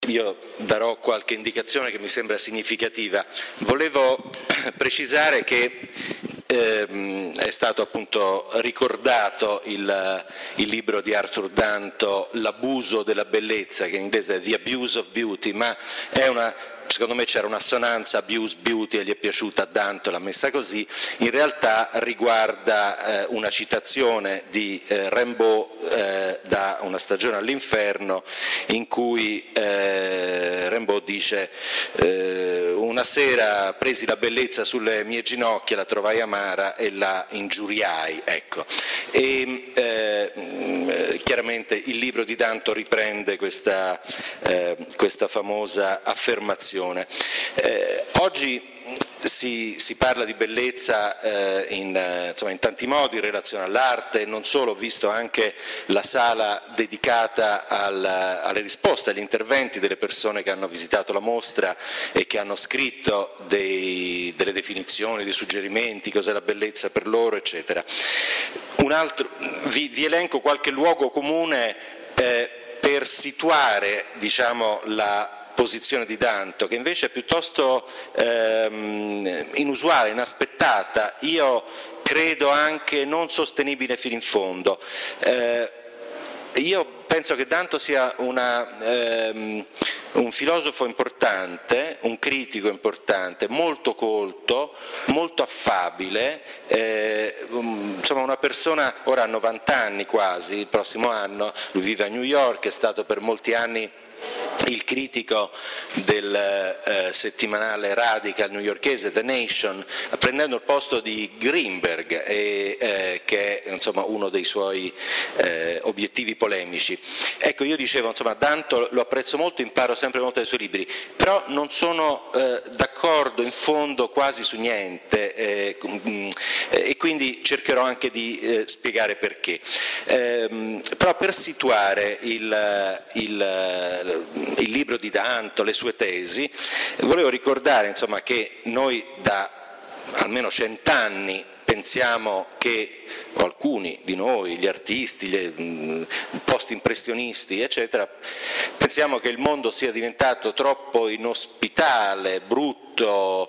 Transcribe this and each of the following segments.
io darò qualche indicazione che mi sembra significativa. Volevo precisare che è stato appunto ricordato il libro di Arthur Danto, L'abuso della bellezza, che in inglese è The Abuse of Beauty, ma secondo me c'era un'assonanza, abuse, beauty, e gli è piaciuta a Danto, l'ha messa così. In realtà riguarda una citazione di Rimbaud da Una stagione all'inferno, in cui Rimbaud dice una sera presi la bellezza sulle mie ginocchia, la trovai amara e la ingiuriai, ecco. E chiaramente il libro di Danto riprende questa famosa affermazione. Oggi si parla di bellezza in tanti modi in relazione all'arte, non solo, ho visto anche la sala dedicata alle risposte, agli interventi delle persone che hanno visitato la mostra e che hanno scritto delle definizioni, dei suggerimenti, cos'è la bellezza per loro, eccetera. Vi elenco qualche luogo comune per situare, diciamo, la posizione di Danto, che invece è piuttosto inusuale, inaspettata, io credo anche non sostenibile fino in fondo. Io penso che Danto sia un filosofo importante, un critico importante, molto colto, molto affabile, insomma una persona, ora ha 90 anni quasi, il prossimo anno, lui vive a New York, è stato per molti anni il critico del settimanale radical newyorkese The Nation, prendendo il posto di Greenberg, che è insomma uno dei suoi obiettivi polemici. Ecco, io dicevo, insomma, Danto lo apprezzo molto, imparo sempre molto dai suoi libri, però non sono d'accordo in fondo quasi su niente, e quindi cercherò anche di spiegare perché. Però per situare il libro di Danto, le sue tesi, volevo ricordare, insomma, che noi da almeno 100 anni pensiamo che, o alcuni di noi, gli artisti, gli post-impressionisti, eccetera, pensiamo che il mondo sia diventato troppo inospitale, brutto,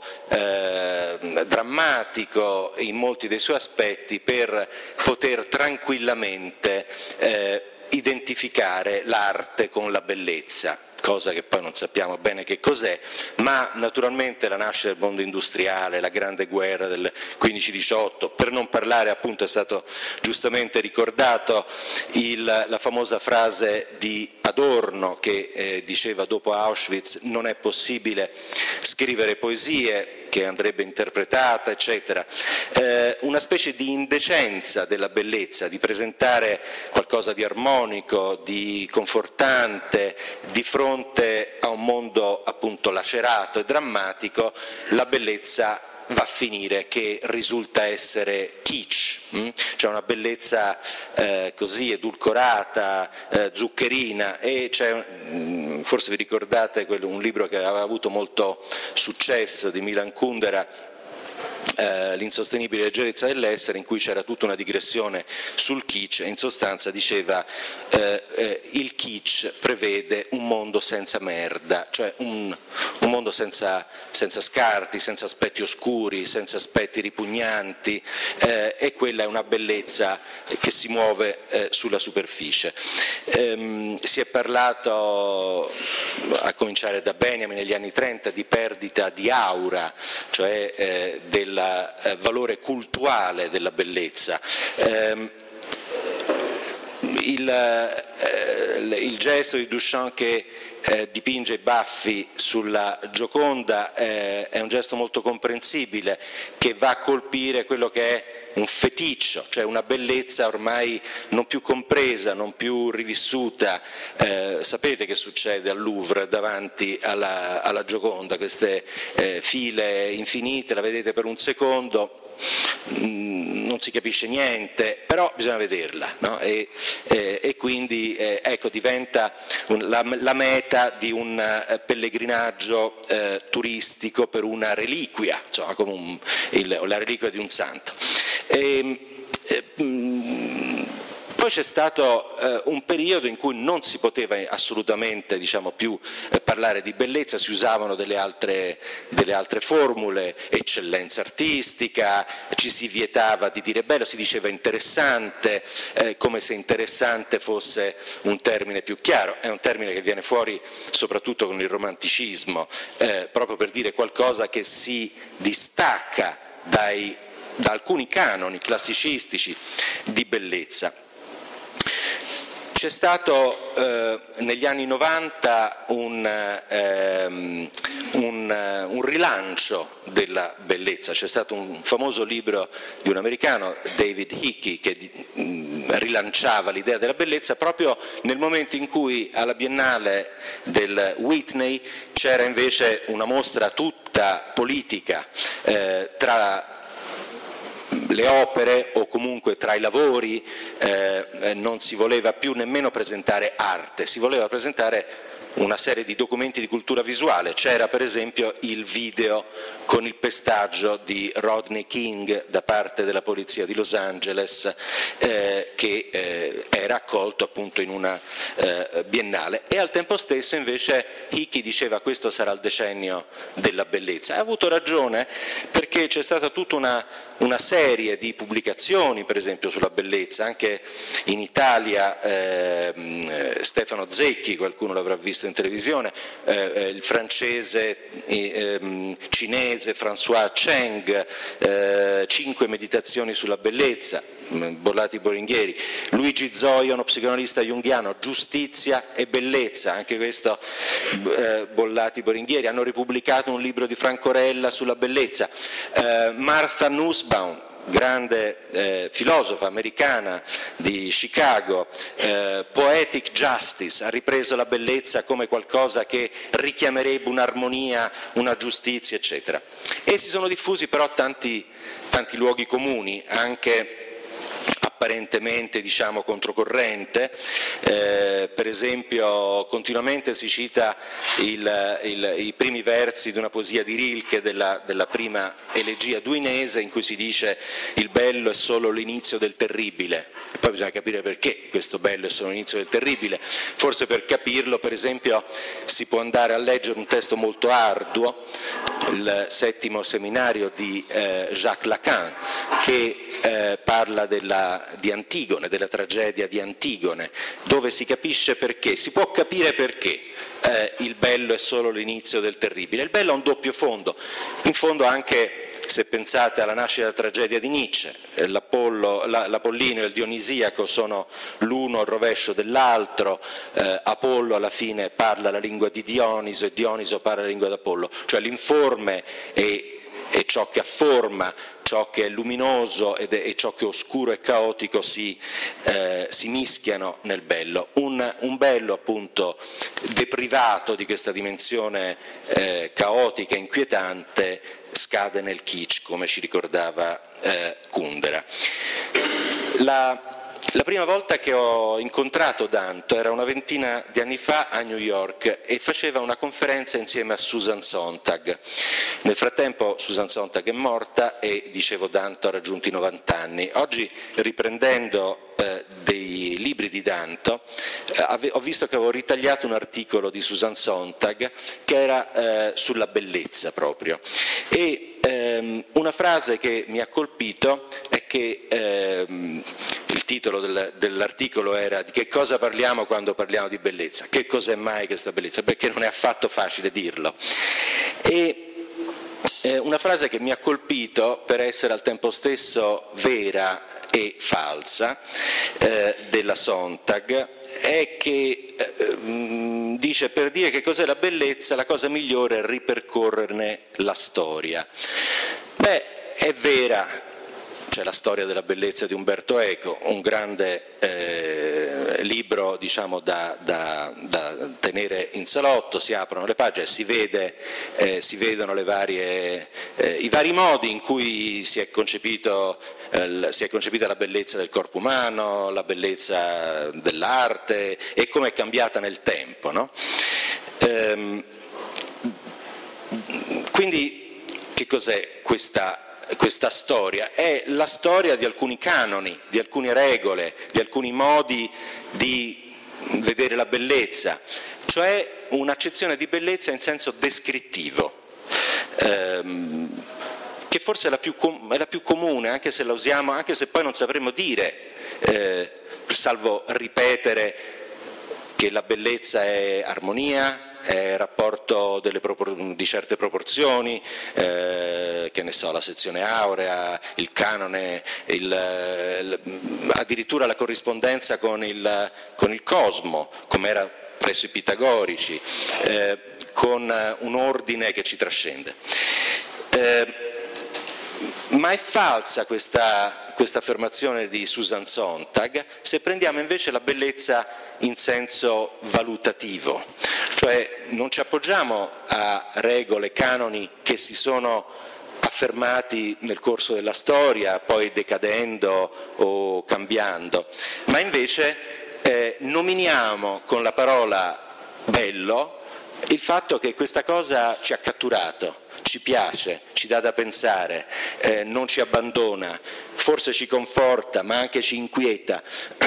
drammatico in molti dei suoi aspetti per poter tranquillamente identificare l'arte con la bellezza, cosa che poi non sappiamo bene che cos'è, ma naturalmente la nascita del mondo industriale, la grande guerra del 15-18, per non parlare, appunto, è stato giustamente ricordato la famosa frase di Adorno che diceva dopo Auschwitz: non è possibile scrivere poesie, che andrebbe interpretata, eccetera, una specie di indecenza della bellezza, di presentare qualcosa di armonico, di confortante, di fronte a un mondo appunto lacerato e drammatico. La bellezza va a finire che risulta essere kitsch, cioè una bellezza così edulcorata, zuccherina, e forse vi ricordate un libro che aveva avuto molto successo di Milan Kundera, L'insostenibile leggerezza dell'essere, in cui c'era tutta una digressione sul kitsch, e in sostanza diceva il kitsch prevede un mondo senza merda, cioè un mondo senza scarti, senza aspetti oscuri, senza aspetti ripugnanti, e quella è una bellezza che si muove sulla superficie. Si è parlato, a cominciare da Benjamin negli anni 30, di perdita di aura, cioè del valore cultuale della bellezza. Il gesto di Duchamp che dipinge i baffi sulla Gioconda è un gesto molto comprensibile, che va a colpire quello che è un feticcio, cioè una bellezza ormai non più compresa, non più rivissuta. Sapete che succede al Louvre davanti alla Gioconda? Queste file infinite, la vedete per un secondo, non si capisce niente, però bisogna vederla, no? E quindi ecco, diventa la meta di un pellegrinaggio turistico per una reliquia, insomma, come la reliquia di un santo. Poi poi c'è stato un periodo in cui non si poteva assolutamente, diciamo, più parlare di bellezza, si usavano delle altre formule, eccellenza artistica, ci si vietava di dire bello, si diceva interessante, come se interessante fosse un termine più chiaro. È un termine che viene fuori soprattutto con il romanticismo, proprio per dire qualcosa che si distacca da alcuni canoni classicistici di bellezza. C'è stato negli anni 90 un rilancio della bellezza. C'è stato un famoso libro di un americano, David Hickey, che rilanciava l'idea della bellezza proprio nel momento in cui alla Biennale del Whitney c'era invece una mostra tutta politica tra le opere o comunque tra i lavori. Non si voleva più nemmeno presentare arte, si voleva presentare una serie di documenti di cultura visuale. C'era per esempio il video con il pestaggio di Rodney King da parte della polizia di Los Angeles, che era accolto appunto in una biennale, e al tempo stesso invece Hickey diceva questo sarà il decennio della bellezza. Ha avuto ragione, perché c'è stata tutta una serie di pubblicazioni per esempio sulla bellezza, anche in Italia. Stefano Zecchi, qualcuno l'avrà visto in televisione, il francese cinese François Cheng, 5 meditazioni sulla bellezza, Bollati Boringhieri, Luigi Zoia, uno psicoanalista junghiano, Giustizia e bellezza, anche questo Bollati Boringhieri. Hanno ripubblicato un libro di Franco Rella sulla bellezza. Martha Nussbaum, grande filosofa americana di Chicago, Poetic Justice, ha ripreso la bellezza come qualcosa che richiamerebbe un'armonia, una giustizia, eccetera. E si sono diffusi però tanti luoghi comuni, anche apparentemente, diciamo, controcorrente. Per esempio continuamente si cita i primi versi di una poesia di Rilke della prima elegia duinese, in cui si dice il bello è solo l'inizio del terribile. E poi bisogna capire perché questo bello è solo l'inizio del terribile. Forse per capirlo, per esempio, si può andare a leggere un testo molto arduo, il settimo seminario di Jacques Lacan, che parla di Antigone, della tragedia di Antigone, dove si capisce perché, si può capire perché il bello è solo l'inizio del terribile. Il bello ha un doppio fondo, in fondo anche, se pensate alla nascita della tragedia di Nietzsche, l'Apollino e il Dionisiaco sono l'uno il rovescio dell'altro, Apollo alla fine parla la lingua di Dioniso e Dioniso parla la lingua di Apollo, cioè l'informe è ciò che afforma, ciò che è luminoso e ciò che è oscuro e caotico si mischiano nel bello. Un bello appunto deprivato di questa dimensione caotica e inquietante scade nel kitsch, come ci ricordava Kundera. La prima volta che ho incontrato Danto era una ventina di anni fa a New York, e faceva una conferenza insieme a Susan Sontag. Nel frattempo Susan Sontag è morta e, dicevo, Danto ha raggiunto i 90 anni. Oggi, riprendendo dei libri di Danto, ho visto che avevo ritagliato un articolo di Susan Sontag che era sulla bellezza proprio, e una frase che mi ha colpito è che il titolo dell'articolo era "Di che cosa parliamo quando parliamo di bellezza? Che cos'è mai questa bellezza?", perché non è affatto facile dirlo. E una frase che mi ha colpito per essere al tempo stesso vera e falsa, della Sontag, è che dice: per dire che cos'è la bellezza, la cosa migliore è ripercorrerne la storia. Beh, è vera. C'è la storia della bellezza di Umberto Eco, un grande libro, diciamo, da tenere in salotto. Si aprono le pagine, si vedono i vari modi in cui si è concepita la bellezza del corpo umano, la bellezza dell'arte, e come è cambiata nel tempo, no? Quindi che cos'è questa questa storia? È la storia di alcuni canoni, di alcune regole, di alcuni modi di vedere la bellezza, cioè un'accezione di bellezza in senso descrittivo, che forse è la più comune, anche se la usiamo, anche se poi non sapremo dire, salvo ripetere che la bellezza è armonia, è rapporto di certe proporzioni, che ne so, la sezione aurea, il canone, addirittura la corrispondenza con il cosmo, come era presso i pitagorici, con un ordine che ci trascende. Ma è falsa questa affermazione di Susan Sontag se prendiamo invece la bellezza in senso valutativo, cioè non ci appoggiamo a regole, canoni che si sono affermati nel corso della storia, poi decadendo o cambiando, ma invece nominiamo con la parola bello il fatto che questa cosa ci ha catturato, ci piace, ci dà da pensare, non ci abbandona, forse ci conforta, ma anche ci inquieta.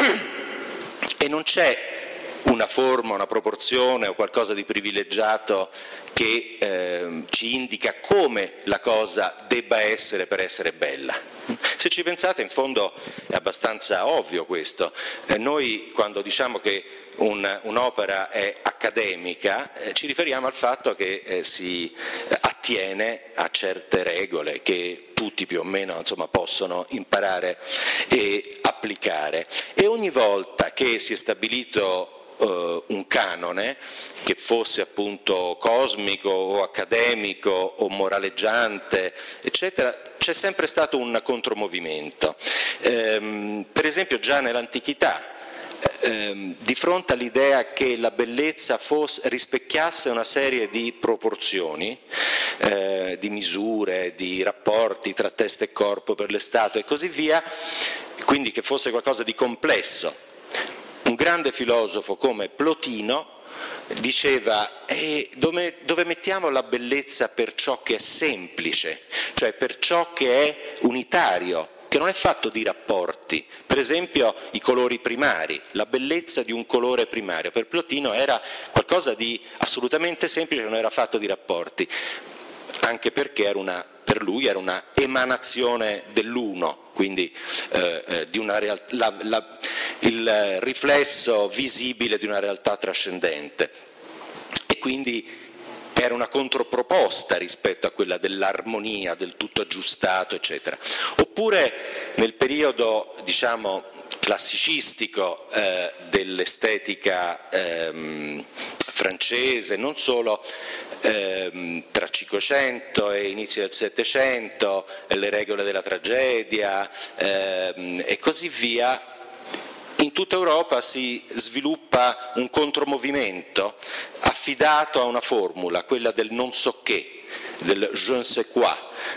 E non c'è una forma, una proporzione o qualcosa di privilegiato che ci indica come la cosa debba essere per essere bella. Se ci pensate, in fondo è abbastanza ovvio questo. Noi quando diciamo che un'opera è accademica, ci riferiamo al fatto che si attiene a certe regole che tutti più o meno possono imparare e applicare. E ogni volta che si è stabilito un canone, che fosse appunto cosmico o accademico o moraleggiante, eccetera, c'è sempre stato un contromovimento. Per esempio già nell'antichità, di fronte all'idea che la bellezza rispecchiasse una serie di proporzioni, di misure, di rapporti tra testa e corpo per le statue e così via, quindi che fosse qualcosa di complesso, un grande filosofo come Plotino diceva dove mettiamo la bellezza per ciò che è semplice, cioè per ciò che è unitario, che non è fatto di rapporti. Per esempio i colori primari, la bellezza di un colore primario per Plotino era qualcosa di assolutamente semplice, non era fatto di rapporti, anche perché per lui era una emanazione dell'uno, quindi di una il riflesso visibile di una realtà trascendente, e quindi era una controproposta rispetto a quella dell'armonia, del tutto aggiustato, eccetera. Oppure nel periodo, classicistico dell'estetica francese, non solo, tra 500 e inizio del 700, le regole della tragedia e così via, in tutta Europa si sviluppa un contromovimento affidato a una formula, quella del non so che, del je ne sais quoi,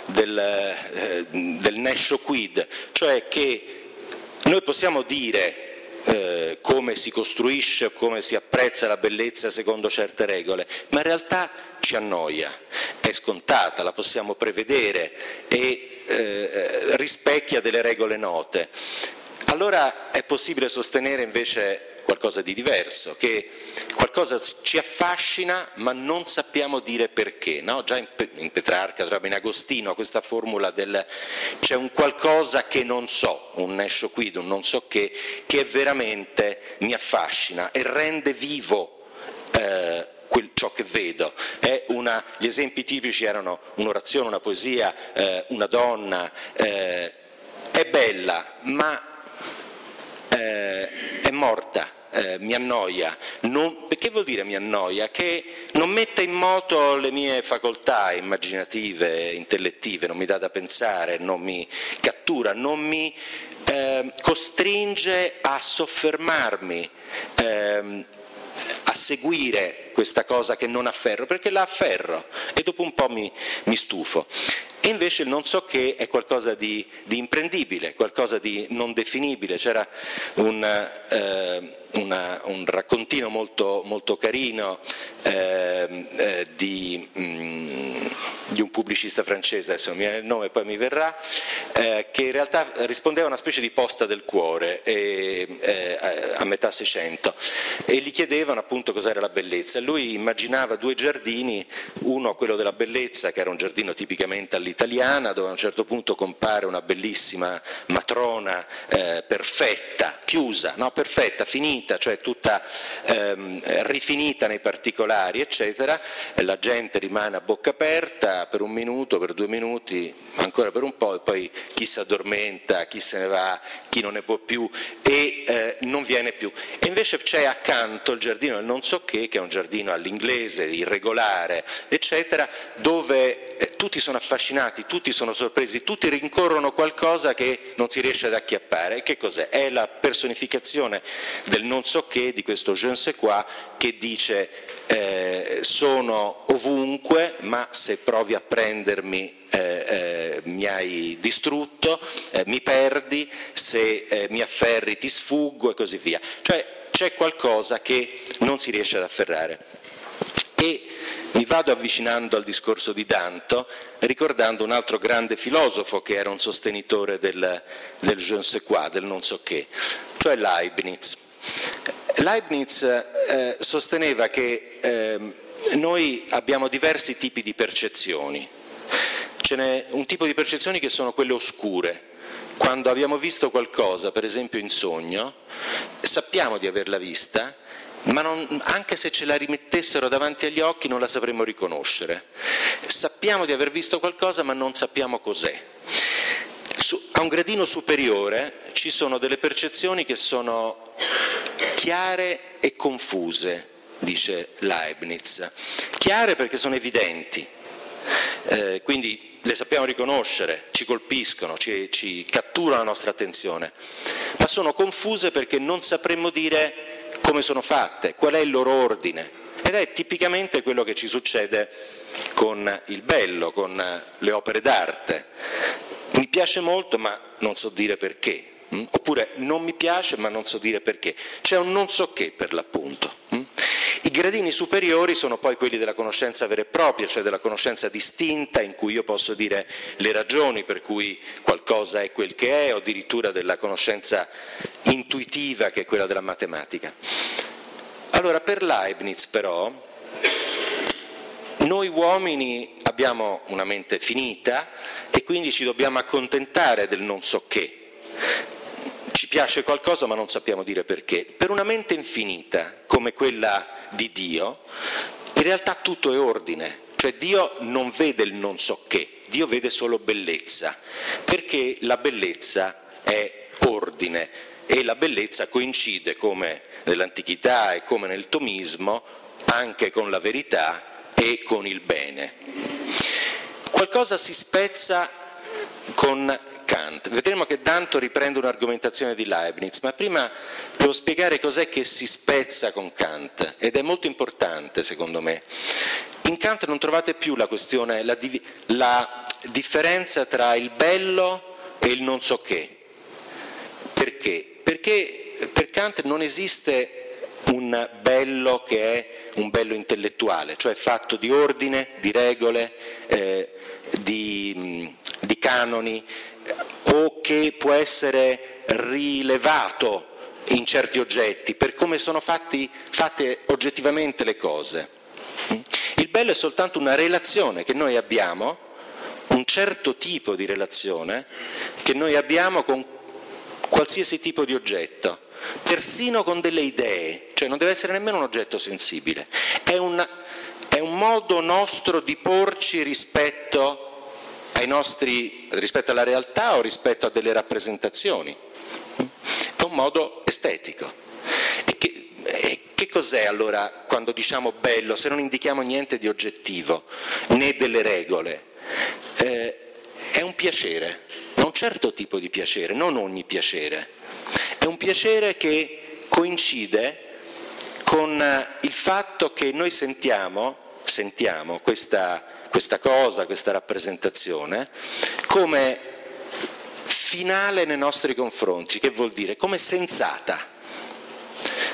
del nescio quid, cioè che noi possiamo dire come si costruisce o come si apprezza la bellezza secondo certe regole, ma in realtà ci annoia, è scontata, la possiamo prevedere e rispecchia delle regole note. Allora è possibile sostenere invece qualcosa di diverso, che qualcosa ci affascina ma non sappiamo dire perché, no? Già in Petrarca, in Agostino, questa formula c'è un qualcosa che non so, un nescio quid, un non so che veramente mi affascina e rende vivo ciò che vedo. Gli esempi tipici erano un'orazione, una poesia, una donna, è bella ma è morta, mi annoia. Perché vuol dire mi annoia? Che non mette in moto le mie facoltà immaginative, intellettive, non mi dà da pensare, non mi cattura, non mi costringe a soffermarmi, a seguire questa cosa che non afferro, perché la afferro e dopo un po' mi stufo. E invece il non so che è qualcosa di imprendibile, qualcosa di non definibile. C'era un raccontino molto, molto carino di un pubblicista francese, adesso non mi viene il nome, poi mi verrà, che in realtà rispondeva a una specie di posta del cuore a metà Seicento, e gli chiedevano appunto cos'era la bellezza. Lui immaginava due giardini, uno quello della bellezza, che era un giardino tipicamente all'italiana, dove a un certo punto compare una bellissima matrona perfetta, chiusa, no, perfetta, finita, cioè tutta rifinita nei particolari, eccetera. La gente rimane a bocca aperta per un minuto, per 2 minuti, ancora per un po', e poi chi si addormenta, chi se ne va, chi non ne può più e non viene più. E invece c'è accanto il giardino del non so che è un giardino all'inglese, irregolare, eccetera, dove tutti sono affascinati, tutti sono sorpresi, tutti rincorrono qualcosa che non si riesce ad acchiappare. E che cos'è? È la personificazione del non so che, di questo je ne sais quoi, che dice sono ovunque, ma se provi a prendermi mi hai distrutto, mi perdi, se mi afferri ti sfuggo e così via. Cioè c'è qualcosa che non si riesce ad afferrare. E mi vado avvicinando al discorso di Danto, ricordando un altro grande filosofo che era un sostenitore del je ne sais quoi, del non so che, cioè Leibniz. Leibniz sosteneva che noi abbiamo diversi tipi di percezioni. Ce n'è un tipo di percezioni che sono quelle oscure. Quando abbiamo visto qualcosa, per esempio in sogno, sappiamo di averla vista, ma anche se ce la rimettessero davanti agli occhi non la sapremmo riconoscere. Sappiamo di aver visto qualcosa, ma non sappiamo cos'è. A un gradino superiore ci sono delle percezioni che sono chiare e confuse, dice Leibniz. Chiare perché sono evidenti, quindi le sappiamo riconoscere, ci colpiscono, ci catturano la nostra attenzione, ma sono confuse perché non sapremmo dire come sono fatte, qual è il loro ordine, ed è tipicamente quello che ci succede con il bello, con le opere d'arte. Mi piace molto ma non so dire perché, oppure non mi piace ma non so dire perché, c'è un non so che per l'appunto. I gradini superiori sono poi quelli della conoscenza vera e propria, cioè della conoscenza distinta, in cui io posso dire le ragioni per cui qualcosa è quel che è, o addirittura della conoscenza intuitiva, che è quella della matematica. Allora, per Leibniz però, noi uomini abbiamo una mente finita e quindi ci dobbiamo accontentare del non so che. Ci piace qualcosa ma non sappiamo dire perché. Per una mente infinita come quella di Dio, in realtà tutto è ordine, cioè Dio non vede il non so che, Dio vede solo bellezza, perché la bellezza è ordine e la bellezza coincide, come nell'antichità e come nel tomismo, anche con la verità e con il bene. Qualcosa si spezza con Kant. Vedremo che Danto riprende un'argomentazione di Leibniz, ma prima devo spiegare cos'è che si spezza con Kant, ed è molto importante secondo me. In Kant non trovate più la questione, la differenza tra il bello e il non so che. Perché? Perché per Kant non esiste un bello che è un bello intellettuale, cioè fatto di ordine, di regole, di canoni, o che può essere rilevato in certi oggetti per come sono fatte oggettivamente le cose. Il bello è soltanto una relazione che noi abbiamo, un certo tipo di relazione che noi abbiamo con qualsiasi tipo di oggetto, persino con delle idee, cioè non deve essere nemmeno un oggetto sensibile, è un modo nostro di porci rispetto alla realtà o rispetto a delle rappresentazioni. È un modo estetico. E che cos'è allora quando diciamo bello, se non indichiamo niente di oggettivo, né delle regole? È un piacere, ma un certo tipo di piacere, non ogni piacere. È un piacere che coincide con il fatto che noi sentiamo questa cosa, questa rappresentazione, come finale nei nostri confronti, che vuol dire come sensata.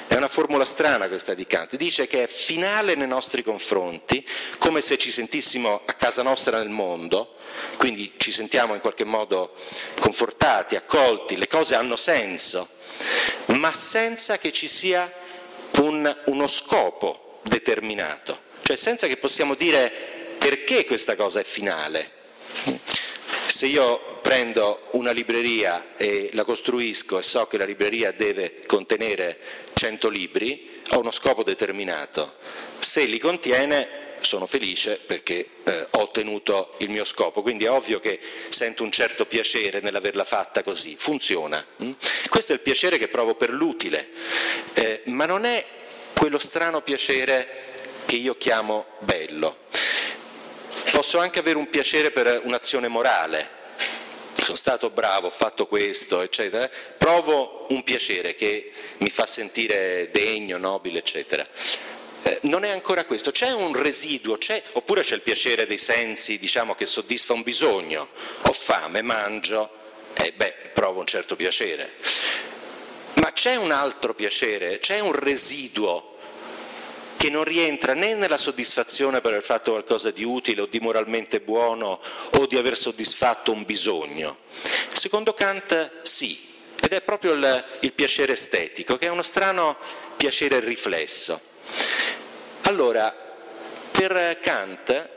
È una formula strana questa di Kant, dice che è finale nei nostri confronti, come se ci sentissimo a casa nostra nel mondo, quindi ci sentiamo in qualche modo confortati, accolti, le cose hanno senso, ma senza che ci sia uno scopo determinato, cioè senza che possiamo dire perché questa cosa è finale. Se io prendo una libreria e la costruisco e so che la libreria deve contenere 100 libri, ho uno scopo determinato. Se li contiene sono felice perché ho ottenuto il mio scopo, quindi è ovvio che sento un certo piacere nell'averla fatta così, funziona. Questo è il piacere che provo per l'utile, ma non è quello strano piacere che io chiamo bello. Posso anche avere un piacere per un'azione morale, sono stato bravo, ho fatto questo, eccetera, provo un piacere che mi fa sentire degno, nobile, eccetera. Non è ancora questo, c'è un residuo, oppure c'è il piacere dei sensi, diciamo, che soddisfa un bisogno, ho fame, mangio, provo un certo piacere. Ma c'è un altro piacere, c'è un residuo che non rientra né nella soddisfazione per aver fatto qualcosa di utile o di moralmente buono o di aver soddisfatto un bisogno. Secondo Kant sì, ed è proprio il piacere estetico, che è uno strano piacere riflesso. Allora, per Kant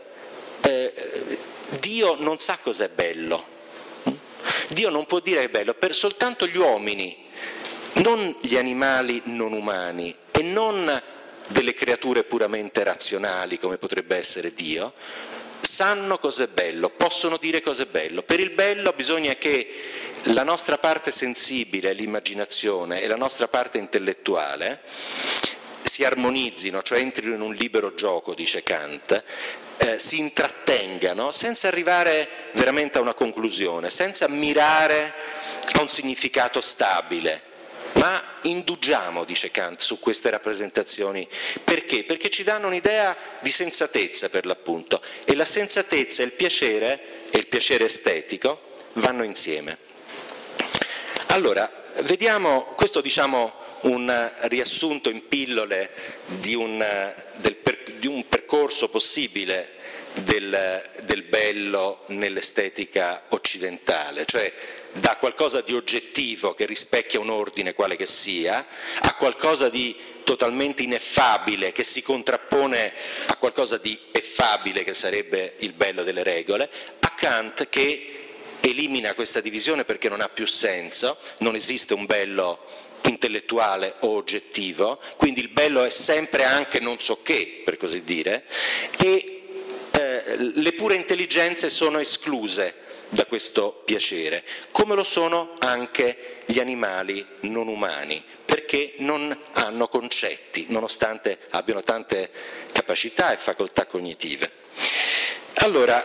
Dio non sa cos'è bello, Dio non può dire che è bello, per soltanto gli uomini, non gli animali non umani e non delle creature puramente razionali come potrebbe essere Dio, sanno cos'è bello, possono dire cos'è bello. Per il bello bisogna che la nostra parte sensibile, l'immaginazione, e la nostra parte intellettuale si armonizzino, cioè entrino in un libero gioco, dice Kant, si intrattengano senza arrivare veramente a una conclusione, senza mirare a un significato stabile. Ma indugiamo, dice Kant, su queste rappresentazioni. Perché? Perché ci danno un'idea di sensatezza, per l'appunto, e la sensatezza e il piacere estetico vanno insieme. Allora, vediamo, questo diciamo un riassunto in pillole di un percorso possibile del bello nell'estetica occidentale, cioè da qualcosa di oggettivo che rispecchia un ordine quale che sia, a qualcosa di totalmente ineffabile che si contrappone a qualcosa di effabile che sarebbe il bello delle regole, a Kant che elimina questa divisione perché non ha più senso, non esiste un bello intellettuale o oggettivo, quindi il bello è sempre anche non so che, per così dire, e le pure intelligenze sono escluse da questo piacere, come lo sono anche gli animali non umani, perché non hanno concetti, nonostante abbiano tante capacità e facoltà cognitive. Allora,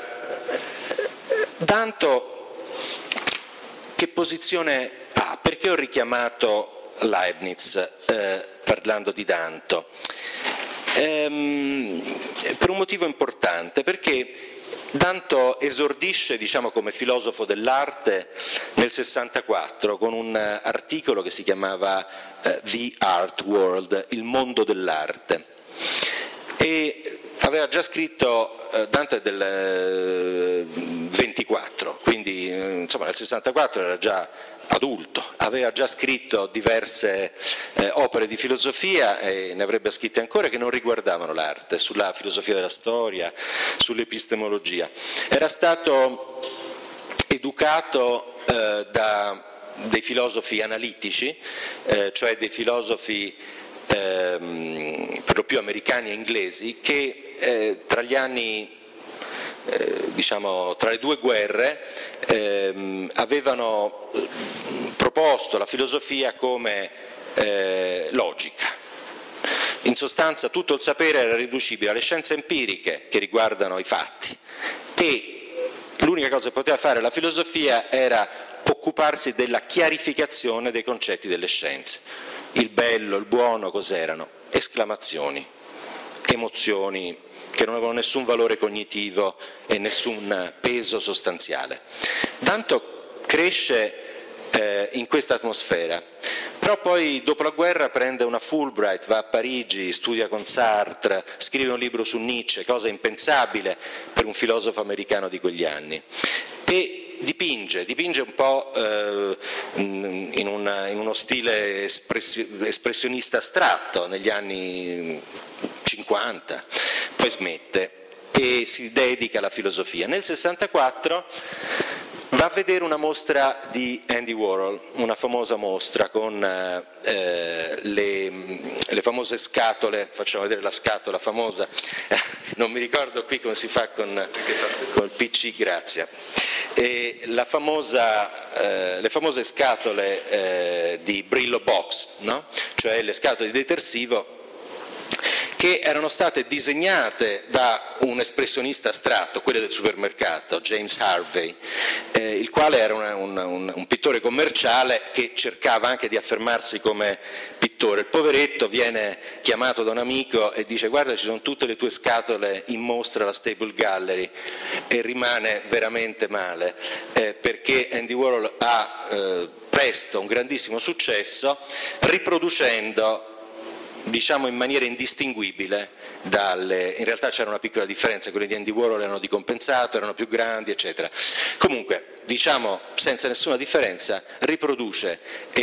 Danto che posizione ha? Perché ho richiamato Leibniz parlando di Danto? Per un motivo importante, perché Danto esordisce, diciamo, come filosofo dell'arte nel 64 con un articolo che si chiamava The Art World, il mondo dell'arte, e aveva già scritto, Danto è del 24, quindi insomma nel 64 era già adulto, aveva già scritto diverse opere di filosofia e ne avrebbe scritte ancora che non riguardavano l'arte, sulla filosofia della storia, sull'epistemologia. Era stato educato da dei filosofi analitici, cioè dei filosofi per lo più americani e inglesi, che tra gli anni diciamo tra le due guerre avevano proposto la filosofia come logica. In sostanza tutto il sapere era riducibile alle scienze empiriche che riguardano i fatti e l'unica cosa che poteva fare la filosofia era occuparsi della chiarificazione dei concetti delle scienze. Il bello, il buono, cos'erano? Esclamazioni, emozioni che non avevano nessun valore cognitivo e nessun peso sostanziale. Danto cresce in questa atmosfera, Però poi dopo la guerra prende una Fulbright, va a Parigi, studia con Sartre, scrive un libro su Nietzsche, cosa impensabile per un filosofo americano di quegli anni, e dipinge un po' in uno stile espressionista astratto negli anni 50, poi smette e si dedica alla filosofia. Nel 64 va a vedere una mostra di Andy Warhol, una famosa mostra con le famose scatole, facciamo vedere la scatola famosa, non mi ricordo qui come si fa con il PC, grazie, e le famose scatole di Brillo Box, no? Cioè le scatole di detersivo, che erano state disegnate da un espressionista astratto, quello del supermercato, James Harvey, il quale era un pittore commerciale che cercava anche di affermarsi come pittore. Il poveretto viene chiamato da un amico e dice: guarda, ci sono tutte le tue scatole in mostra alla Stable Gallery, e rimane veramente male, perché Andy Warhol ha presto un grandissimo successo riproducendo, diciamo in maniera indistinguibile in realtà c'era una piccola differenza, quelle di Andy Warhol erano di compensato, erano più grandi, eccetera. Comunque, diciamo senza nessuna differenza, riproduce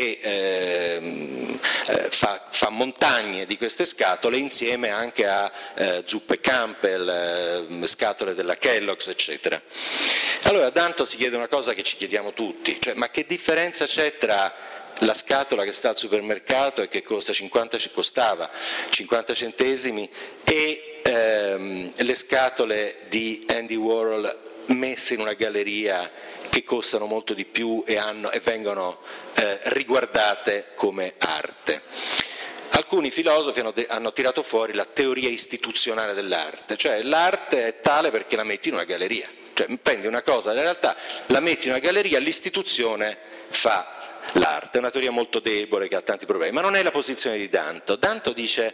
e fa montagne di queste scatole insieme anche a zuppe Campbell, scatole della Kellogg's, eccetera. Allora Danto si chiede una cosa che ci chiediamo tutti, cioè ma che differenza c'è tra la scatola che sta al supermercato e che costava 50 centesimi e le scatole di Andy Warhol messe in una galleria che costano molto di più e vengono riguardate come arte. Alcuni filosofi hanno tirato fuori la teoria istituzionale dell'arte, cioè l'arte è tale perché la metti in una galleria, cioè prendi una cosa della realtà, la metti in una galleria, l'istituzione fa l'arte. È una teoria molto debole che ha tanti problemi, ma non è la posizione di Danto. Danto dice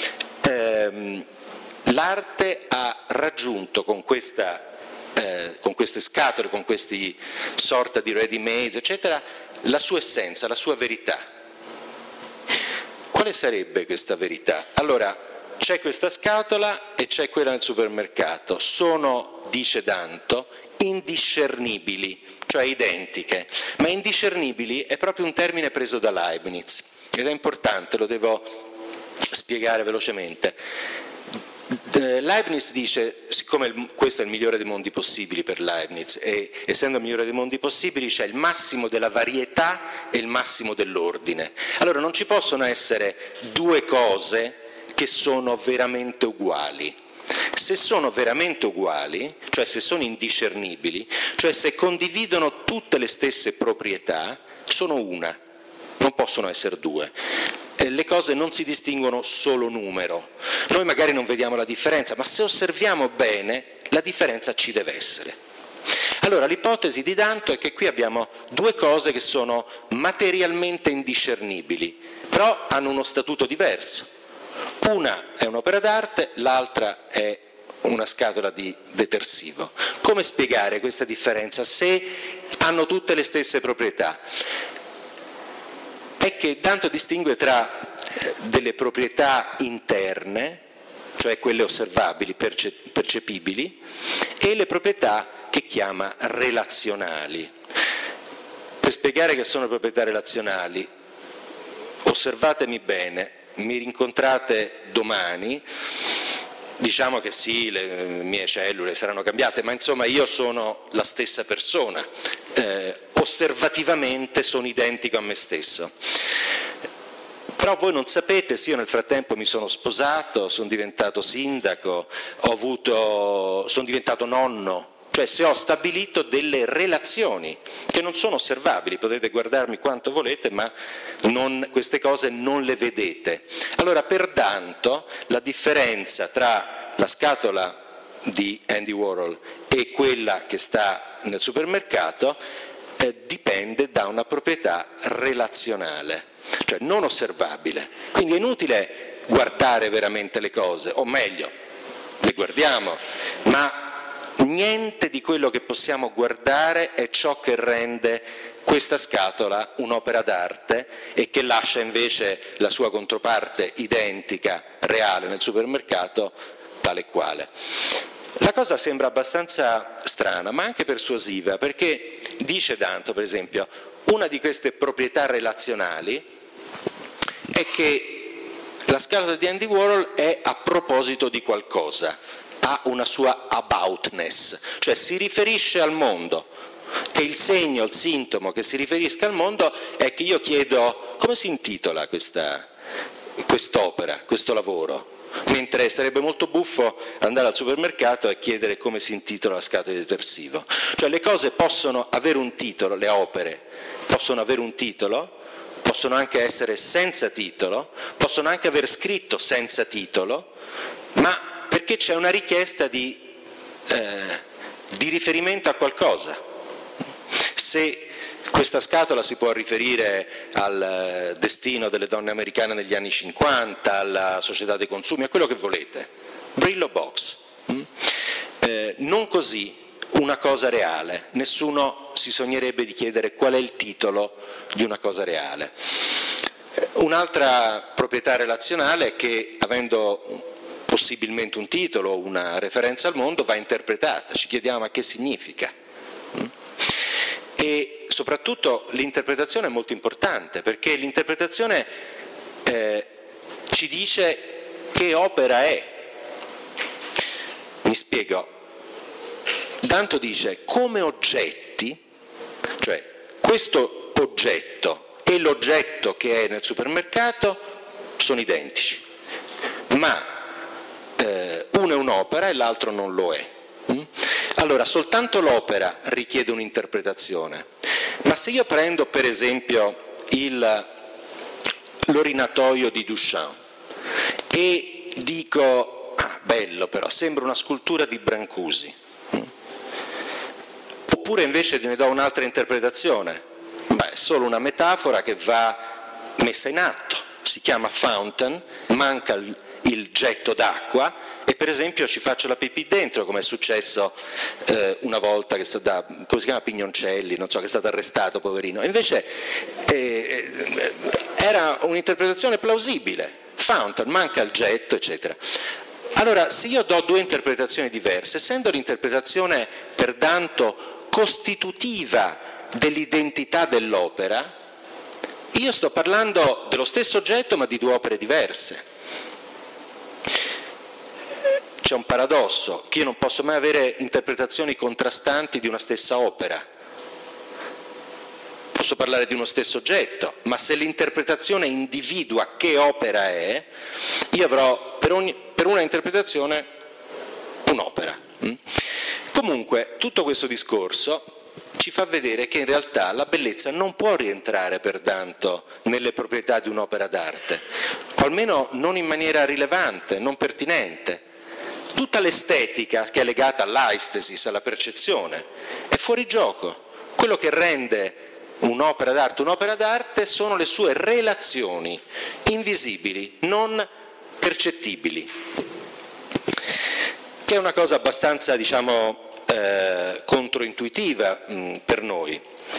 l'arte ha raggiunto con queste scatole, con questi sorta di ready made, eccetera, la sua essenza, la sua verità. Quale sarebbe questa verità? Allora, c'è questa scatola e c'è quella nel supermercato, sono, dice Danto, indiscernibili, cioè identiche, ma indiscernibili è proprio un termine preso da Leibniz ed è importante, lo devo spiegare velocemente. Leibniz dice, siccome questo è il migliore dei mondi possibili per Leibniz e essendo il migliore dei mondi possibili c'è il massimo della varietà e il massimo dell'ordine, allora non ci possono essere due cose che sono veramente uguali. Se sono veramente uguali, cioè se sono indiscernibili, cioè se condividono tutte le stesse proprietà, sono una, non possono essere due. Le cose non si distinguono solo numero, noi magari non vediamo la differenza, ma se osserviamo bene la differenza ci deve essere. Allora l'ipotesi di Danto è che qui abbiamo due cose che sono materialmente indiscernibili, però hanno uno statuto diverso. Una è un'opera d'arte, l'altra è una scatola di detersivo. Come spiegare questa differenza se hanno tutte le stesse proprietà? È che Danto distingue tra delle proprietà interne, cioè quelle osservabili, percepibili, e le proprietà che chiama relazionali. Per spiegare che sono proprietà relazionali, osservatemi bene, mi rincontrate domani, diciamo che sì, le mie cellule saranno cambiate, ma insomma io sono la stessa persona, osservativamente sono identico a me stesso. Però voi non sapete, sì, io nel frattempo mi sono sposato, sono diventato sindaco, sono diventato nonno, cioè se ho stabilito delle relazioni che non sono osservabili, potete guardarmi quanto volete, ma queste cose non le vedete. Allora per Danto la differenza tra la scatola di Andy Warhol e quella che sta nel supermercato dipende da una proprietà relazionale, cioè non osservabile. Quindi è inutile guardare veramente le cose, o meglio, le guardiamo, ma niente di quello che possiamo guardare è ciò che rende questa scatola un'opera d'arte e che lascia invece la sua controparte identica, reale nel supermercato, tale e quale. La cosa sembra abbastanza strana, ma anche persuasiva, perché dice Danto, per esempio, una di queste proprietà relazionali è che la scatola di Andy Warhol è a proposito di qualcosa, ha una sua aboutness, cioè si riferisce al mondo. E il segno, il sintomo che si riferisca al mondo è che io chiedo come si intitola quest'opera, questo lavoro, mentre sarebbe molto buffo andare al supermercato e chiedere come si intitola la scatola di detersivo. Cioè le cose possono avere un titolo, le opere possono avere un titolo, possono anche essere senza titolo, possono anche aver scritto senza titolo, ma perché c'è una richiesta di riferimento a qualcosa. Se questa scatola si può riferire al destino delle donne americane negli anni 50, alla società dei consumi, a quello che volete. Brillo Box. Non così una cosa reale. Nessuno si sognerebbe di chiedere qual è il titolo di una cosa reale. Un'altra proprietà relazionale è che, avendo possibilmente un titolo, una referenza al mondo, va interpretata. Ci chiediamo ma che significa. E soprattutto l'interpretazione è molto importante, perché l'interpretazione ci dice che opera è. Mi spiego. Danto dice come oggetti, cioè questo oggetto e l'oggetto che è nel supermercato sono identici, ma uno è un'opera e l'altro non lo è. Allora, soltanto l'opera richiede un'interpretazione, ma se io prendo per esempio l'orinatoio di Duchamp e dico, bello però, sembra una scultura di Brancusi, oppure invece ne do un'altra interpretazione, è solo una metafora che va messa in atto, si chiama fountain, manca il getto d'acqua, e per esempio ci faccio la pipì dentro, come è successo una volta che è stata, come si chiama, Pignoncelli, non so, che è stato arrestato, poverino. Invece era un'interpretazione plausibile, fountain, manca il getto, eccetera. Allora, se io do due interpretazioni diverse, essendo l'interpretazione per Danto costitutiva dell'identità dell'opera, io sto parlando dello stesso oggetto ma di due opere diverse. C'è un paradosso, che io non posso mai avere interpretazioni contrastanti di una stessa opera. Posso parlare di uno stesso oggetto, ma se l'interpretazione individua che opera è, io avrò per una interpretazione un'opera. Comunque, tutto questo discorso ci fa vedere che in realtà la bellezza non può rientrare per Danto nelle proprietà di un'opera d'arte, o almeno non in maniera rilevante, non pertinente. Tutta l'estetica che è legata all'aistesis, alla percezione, è fuori gioco. Quello che rende un'opera d'arte sono le sue relazioni invisibili, non percettibili, che è una cosa abbastanza, controintuitiva per noi.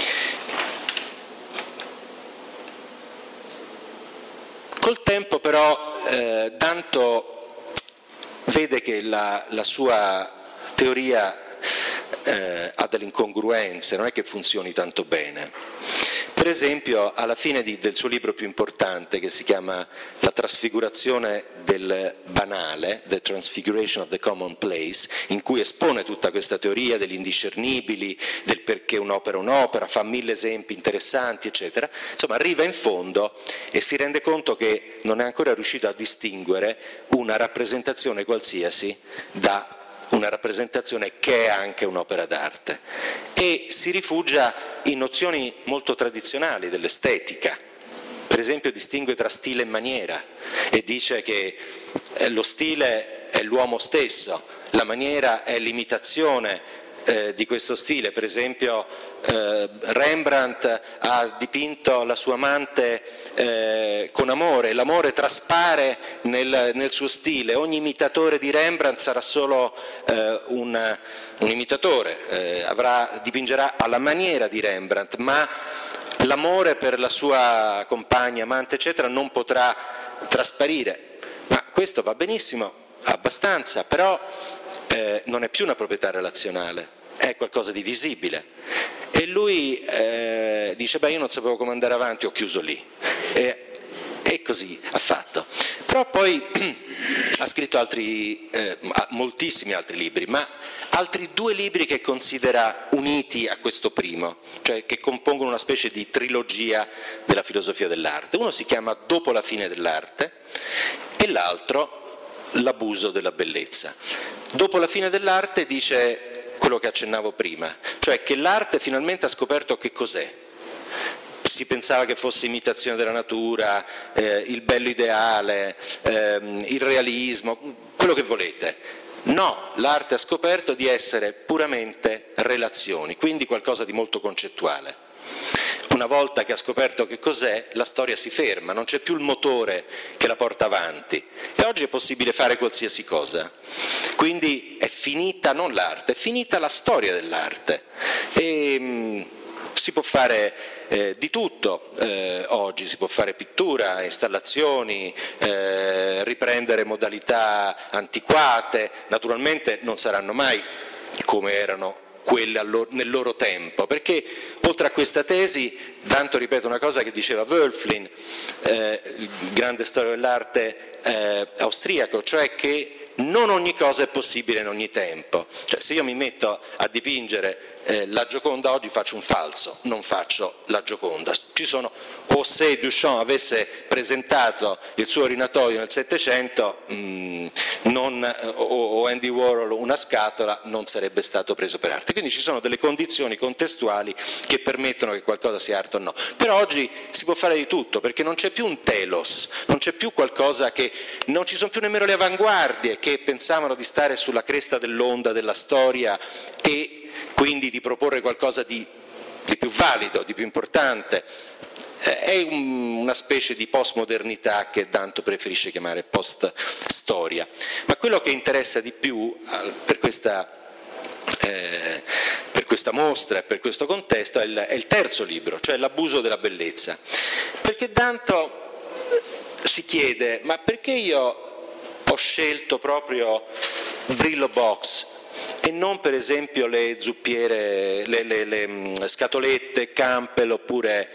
Col tempo però Danto vede che la sua teoria ha delle incongruenze, non è che funzioni tanto bene. Per esempio, alla fine del suo libro più importante, che si chiama La trasfigurazione del banale, The Transfiguration of the Commonplace, in cui espone tutta questa teoria degli indiscernibili, del perché un'opera è un'opera, fa 1000 esempi interessanti, eccetera, insomma arriva in fondo e si rende conto che non è ancora riuscito a distinguere una rappresentazione qualsiasi da una rappresentazione che è anche un'opera d'arte, e si rifugia in nozioni molto tradizionali dell'estetica. Per esempio distingue tra stile e maniera e dice che lo stile è l'uomo stesso, la maniera è l'imitazione di questo stile. Per esempio Rembrandt ha dipinto la sua amante con amore, l'amore traspare nel suo stile. Ogni imitatore di Rembrandt sarà solo un imitatore, dipingerà alla maniera di Rembrandt, ma l'amore per la sua compagna, amante, eccetera, non potrà trasparire. Ma questo va benissimo, abbastanza, però non è più una proprietà relazionale, è qualcosa di visibile. E lui dice, io non sapevo come andare avanti, ho chiuso lì. E così ha fatto. Però poi ha scritto moltissimi altri libri, ma altri 2 libri che considera uniti a questo primo, cioè che compongono una specie di trilogia della filosofia dell'arte. Uno si chiama Dopo la fine dell'arte e l'altro L'abuso della bellezza. Dopo la fine dell'arte dice quello che accennavo prima, cioè che l'arte finalmente ha scoperto che cos'è. Si pensava che fosse imitazione della natura, il bello ideale, il realismo, quello che volete. No, l'arte ha scoperto di essere puramente relazioni, quindi qualcosa di molto concettuale. Una volta che ha scoperto che cos'è, la storia si ferma, non c'è più il motore che la porta avanti. E oggi è possibile fare qualsiasi cosa. Quindi è finita non l'arte, è finita la storia dell'arte. E si può fare di tutto oggi, si può fare pittura, installazioni, riprendere modalità antiquate, naturalmente non saranno mai come erano quelle nel loro tempo, perché oltre a questa tesi, tanto ripeto una cosa che diceva Wölfflin, il grande storico dell'arte austriaco, cioè che non ogni cosa è possibile in ogni tempo. Cioè, se io mi metto a dipingere la Gioconda oggi faccio un falso, non faccio la Gioconda. Ci sono, o se Duchamp avesse presentato il suo Rinatoio nel Settecento o Andy Warhol una scatola, non sarebbe stato preso per arte. Quindi ci sono delle condizioni contestuali che permettono che qualcosa sia arte o no. Però oggi si può fare di tutto, perché non c'è più un telos, non c'è più qualcosa che... non ci sono più nemmeno le avanguardie che pensavano di stare sulla cresta dell'onda della storia e quindi di proporre qualcosa di più valido, di più importante. È una specie di postmodernità che Danto preferisce chiamare post-storia. Ma quello che interessa di più per questa mostra e per questo contesto è il terzo libro, cioè L'abuso della bellezza. Perché Danto si chiede, ma perché io ho scelto proprio Brillo Box e non per esempio le zuppiere, le scatolette Campbell oppure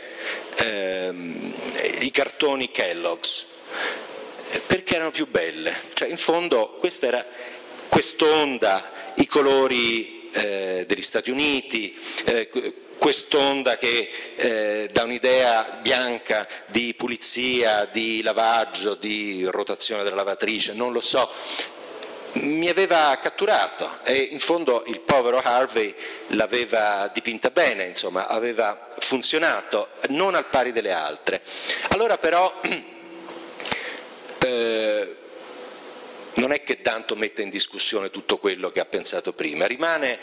i cartoni Kellogg's? Perché erano più belle. Cioè, in fondo questa era quest'onda, i colori degli Stati Uniti, quest'onda che dà un'idea bianca di pulizia, di lavaggio, di rotazione della lavatrice, non lo so, mi aveva catturato e in fondo il povero Harvey l'aveva dipinta bene, insomma, aveva funzionato, non al pari delle altre. Allora però non è che Danto mette in discussione tutto quello che ha pensato prima, rimane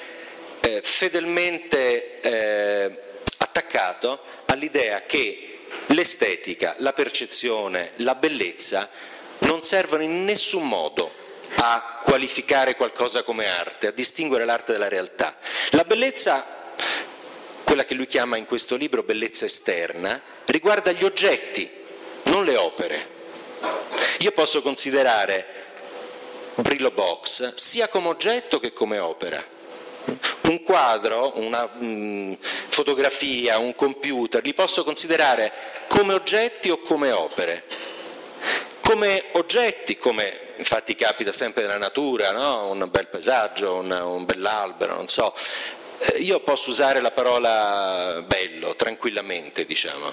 fedelmente attaccato all'idea che l'estetica, la percezione, la bellezza non servono in nessun modo a qualificare qualcosa come arte, a distinguere l'arte dalla realtà. La bellezza, quella che lui chiama in questo libro bellezza esterna, riguarda gli oggetti, non le opere. Io posso considerare Brillo Box sia come oggetto che come opera. Un quadro, una fotografia, un computer, li posso considerare come oggetti o come opere. Come oggetti, come infatti capita sempre nella natura, no? Un bel paesaggio, un bell'albero, non so. Io posso usare la parola bello tranquillamente, diciamo.